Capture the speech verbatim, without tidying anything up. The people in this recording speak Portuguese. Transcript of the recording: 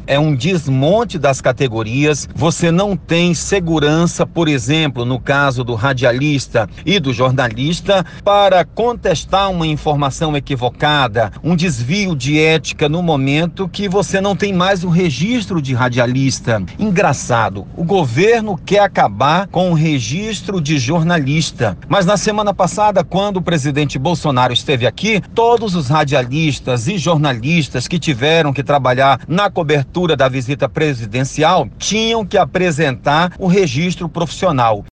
é um desmonte das categorias. Você não tem segurança, por exemplo, no caso do radialista e do jornalista, para contestar uma informação equivocada, um desvio de ética no momento que você não tem mais o registro de radialista. Engraçado, o governo quer acabar com o registro de jornalista, mas na semana passada, quando o presidente Bolsonaro esteve aqui, todos os radialistas e jornalistas que tiveram que trabalhar na cobertura da visita presidencial tinham que apresentar o registro profissional.